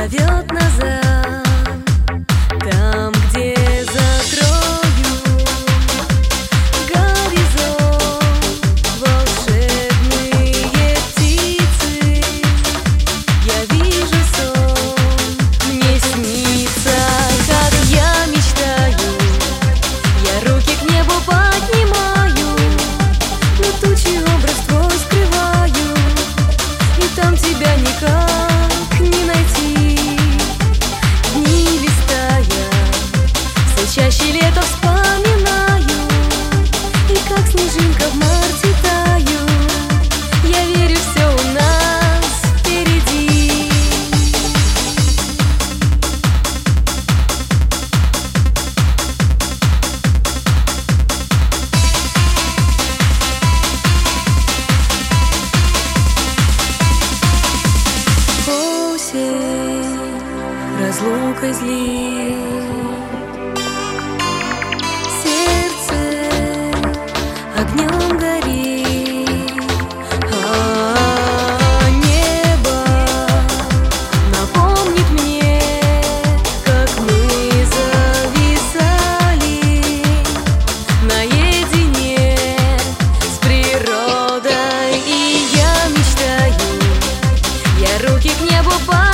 зовет назад, там, где закрою горизонт. Волшебные птицы, я вижу сон, мне снится, как я мечтаю. Я руки к небу поднимаю, летучий образ твой скрываю, и там тебя никак не найти. Дни листая, все чаще лето вспоминаю, и как снежинка в марте таю. Я верю, все у нас впереди. Осень разлукой злит, сердце огнем горит, а небо напомнит мне, как мы зависали наедине с природой. И я мечтаю, я руки к небу